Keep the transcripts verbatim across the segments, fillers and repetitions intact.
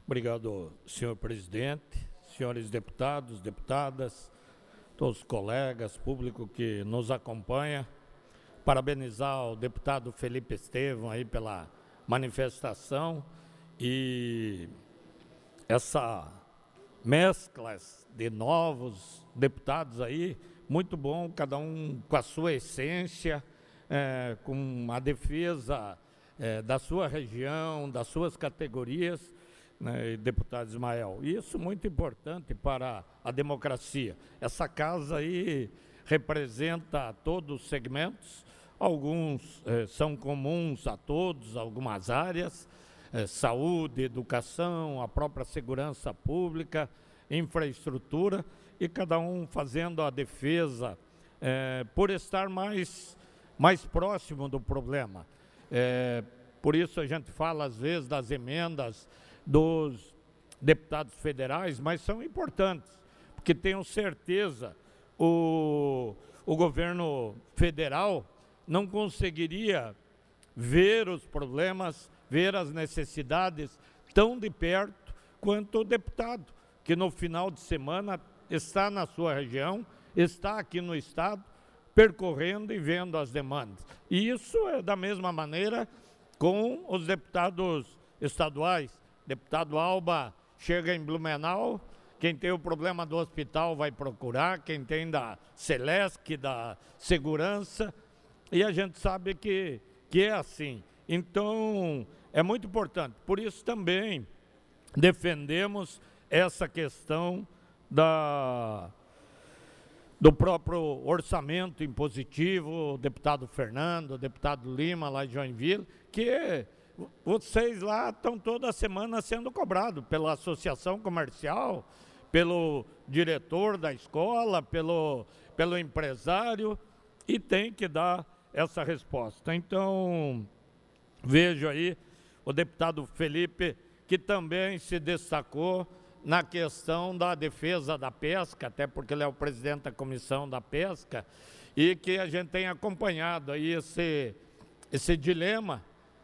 Obrigado, senhor presidente, senhores deputados, deputadas, todos os colegas, público que nos acompanha. Parabenizar o deputado Felipe Estevão aí pela manifestação e essa mescla de novos deputados aí, muito bom, cada um com a sua essência, é, com a defesa é, da sua região, das suas categorias, né, deputado Ismael. Isso muito importante para a democracia. Essa casa aí representa todos os segmentos, alguns eh, são comuns a todos, algumas áreas, eh, saúde, educação, a própria segurança pública, infraestrutura, e cada um fazendo a defesa eh, por estar mais, mais próximo do problema. Eh, por isso a gente fala às vezes das emendas dos deputados federais, mas são importantes, porque tenho certeza o, o governo federal não conseguiria ver os problemas, ver as necessidades tão de perto quanto o deputado, que no final de semana está na sua região, está aqui no estado, percorrendo e vendo as demandas. E isso é da mesma maneira com os deputados estaduais. Deputado Alba chega em Blumenau, quem tem o problema do hospital vai procurar, quem tem da Celesc, da segurança, e a gente sabe que, que é assim. Então, é muito importante. Por isso também defendemos essa questão da, do próprio orçamento impositivo, o deputado Fernando, o deputado Lima, lá de Joinville, que vocês lá estão toda semana sendo cobrados pela associação comercial, pelo diretor da escola, pelo, pelo empresário, e tem que dar essa resposta. Então, vejo aí o deputado Felipe, que também se destacou na questão da defesa da pesca, até porque ele é o presidente da comissão da pesca, e que a gente tem acompanhado aí esse, esse dilema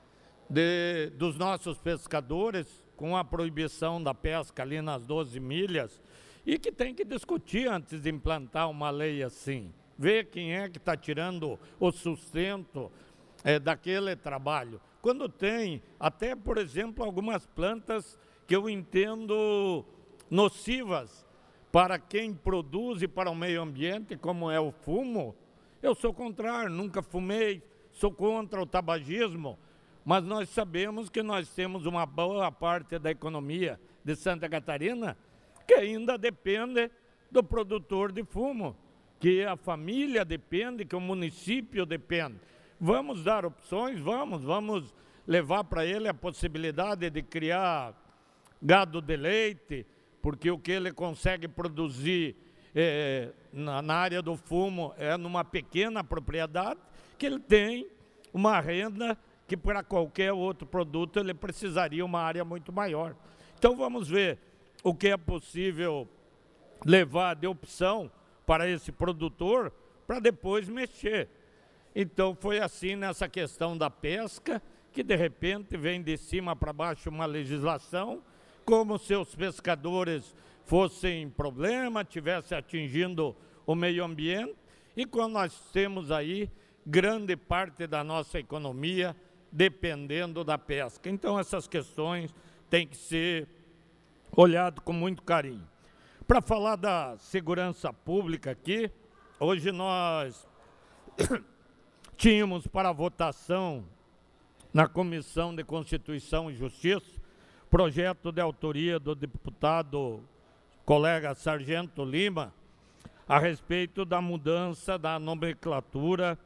de, dos nossos pescadores com a proibição da pesca ali nas doze milhas, e que tem que discutir antes de implantar uma lei assim. Ver quem é que está tirando o sustento é, daquele trabalho. Quando tem, até, por exemplo, algumas plantas que eu entendo nocivas para quem produz e para o meio ambiente, como é o fumo, eu sou contrário, nunca fumei, sou contra o tabagismo, mas nós sabemos que nós temos uma boa parte da economia de Santa Catarina que ainda depende do produtor de fumo, que a família depende, que o município depende. Vamos dar opções? Vamos, vamos levar para ele a possibilidade de criar gado de leite, porque o que ele consegue produzir é, na, na área do fumo é numa pequena propriedade, que ele tem uma renda que para qualquer outro produto ele precisaria uma área muito maior. Então vamos ver o que é possível levar de opção para esse produtor, para depois mexer. Então foi assim nessa questão da pesca, que de repente vem de cima para baixo uma legislação, como se os pescadores fossem problema, estivessem atingindo o meio ambiente, e quando nós temos aí grande parte da nossa economia dependendo da pesca. Então essas questões têm que ser olhadas com muito carinho. Para falar da segurança pública aqui, hoje nós tínhamos para votação na Comissão de Constituição e Justiça projeto de autoria do deputado colega Sargento Lima a respeito da mudança da nomenclatura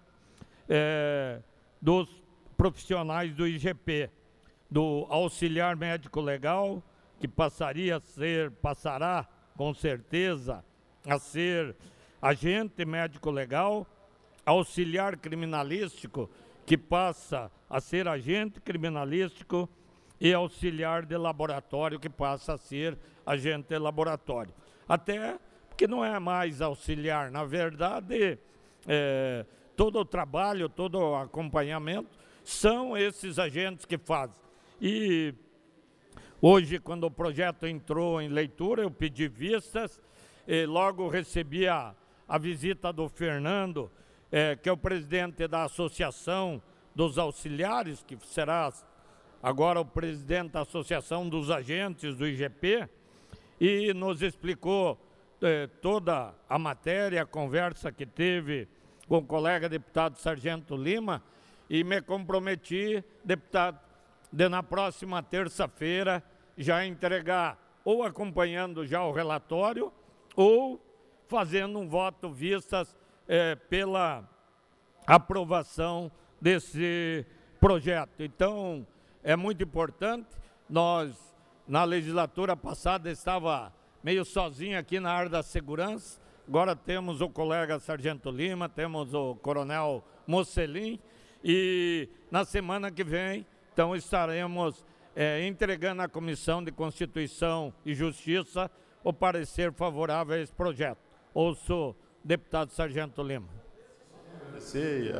é, dos profissionais do I G P, do auxiliar médico legal, que passaria a ser, passará com certeza a ser agente médico legal, auxiliar criminalístico, que passa a ser agente criminalístico, e auxiliar de laboratório, que passa a ser agente de laboratório. Até porque não é mais auxiliar, na verdade, é, todo o trabalho, todo o acompanhamento, são esses agentes que fazem. E Hoje, quando o projeto entrou em leitura, eu pedi vistas, e logo recebi a, a visita do Fernando, é, que é o presidente da Associação dos Auxiliares, que será agora o presidente da Associação dos Agentes do I G P, e nos explicou eh, toda a matéria, a conversa que teve com o colega deputado Sargento Lima, e me comprometi, deputado, de na próxima terça-feira já entregar, ou acompanhando já o relatório, ou fazendo um voto vistas eh, pela aprovação desse projeto. Então, é muito importante. Nós, na legislatura passada, estava meio sozinho aqui na área da segurança. Agora temos o colega Sargento Lima, temos o coronel Mocelin, e na semana que vem, então, estaremos é, entregando à Comissão de Constituição e Justiça o parecer favorável a esse projeto. Ouço o deputado Sargento Lima. Agradecer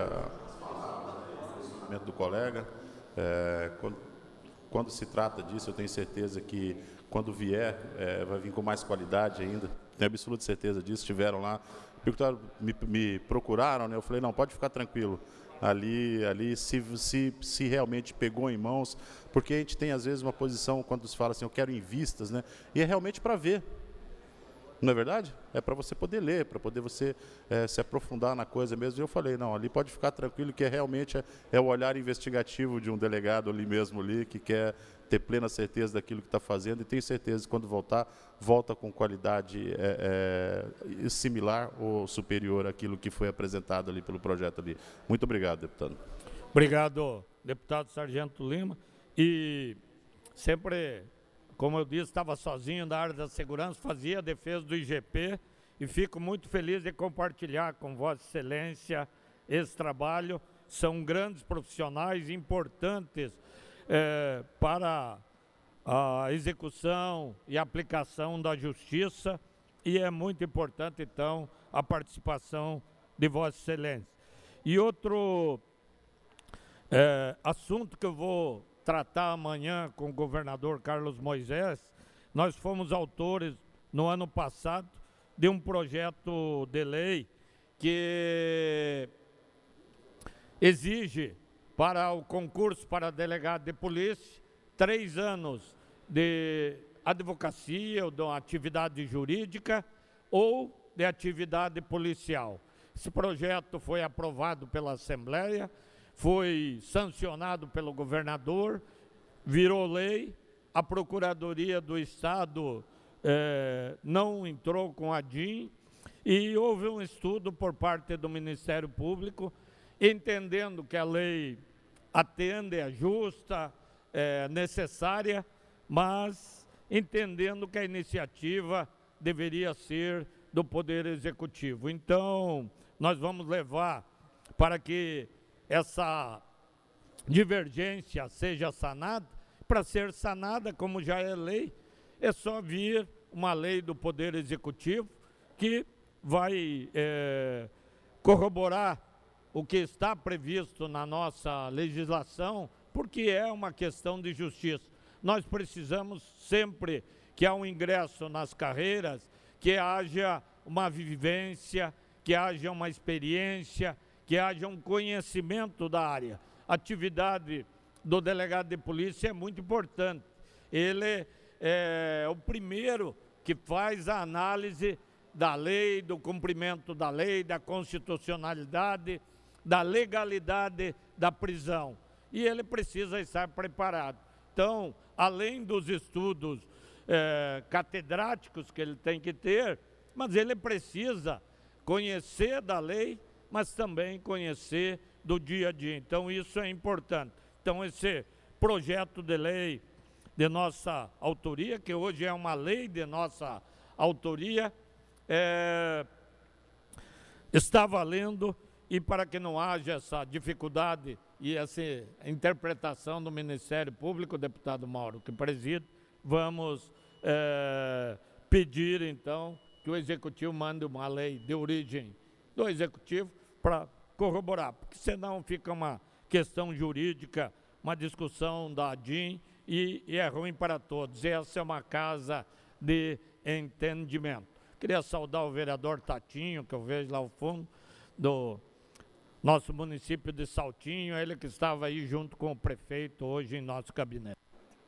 o do colega. É, quando, quando se trata disso, eu tenho certeza que quando vier, é, vai vir com mais qualidade ainda. Tenho absoluta certeza disso. Estiveram lá, me, me procuraram, né? Eu falei, não, pode ficar tranquilo. Ali, ali se, se, se realmente pegou em mãos, porque a gente tem às vezes uma posição, quando se fala assim, eu quero em vistas, né? E é realmente para ver. Não é verdade? É para você poder ler, para poder você é, se aprofundar na coisa mesmo. E eu falei, não, ali pode ficar tranquilo, que é realmente é, é o olhar investigativo de um delegado ali mesmo, ali, que quer ter plena certeza daquilo que está fazendo, e tenho certeza que quando voltar, volta com qualidade é, é, similar ou superior àquilo que foi apresentado ali pelo projeto ali. Muito obrigado, deputado. Obrigado, deputado Sargento Lima. E sempre, como eu disse, estava sozinho na área da segurança, fazia a defesa do I G P, e fico muito feliz de compartilhar com Vossa Excelência esse trabalho. São grandes profissionais importantes é, para a execução e aplicação da justiça, e é muito importante, então, a participação de Vossa Excelência. E outro é, assunto que eu vou tratar amanhã com o governador Carlos Moisés, nós fomos autores, no ano passado, de um projeto de lei que exige para o concurso para delegado de polícia três anos de advocacia ou de atividade jurídica ou de atividade policial. Esse projeto foi aprovado pela Assembleia, foi sancionado pelo governador, virou lei. A Procuradoria do Estado eh, não entrou com a D I M, e houve um estudo por parte do Ministério Público, entendendo que a lei atende, é justa, é necessária, mas entendendo que a iniciativa deveria ser do Poder Executivo. Então, nós vamos levar para que essa divergência seja sanada. Para ser sanada, como já é lei, é só vir uma lei do Poder Executivo que vai é, corroborar o que está previsto na nossa legislação, porque é uma questão de justiça. Nós precisamos sempre que há um ingresso nas carreiras, que haja uma vivência, que haja uma experiência, que haja um conhecimento da área. A atividade do delegado de polícia é muito importante. Ele é o primeiro que faz a análise da lei, do cumprimento da lei, da constitucionalidade, da legalidade da prisão. E ele precisa estar preparado. Então, além dos estudos eh, catedráticos que ele tem que ter, mas ele precisa conhecer da lei, mas também conhecer do dia a dia. Então, isso é importante. Então, esse projeto de lei de nossa autoria, que hoje é uma lei de nossa autoria, é, está valendo. E para que não haja essa dificuldade e essa interpretação do Ministério Público, o deputado Mauro, que preside, vamos é, pedir, então, que o Executivo mande uma lei de origem do Executivo para corroborar, porque senão fica uma questão jurídica, uma discussão da D I M, e, e é ruim para todos. Essa é uma casa de entendimento. Queria saudar o vereador Tatinho, que eu vejo lá ao fundo, do nosso município de Saltinho, ele que estava aí junto com o prefeito hoje em nosso gabinete.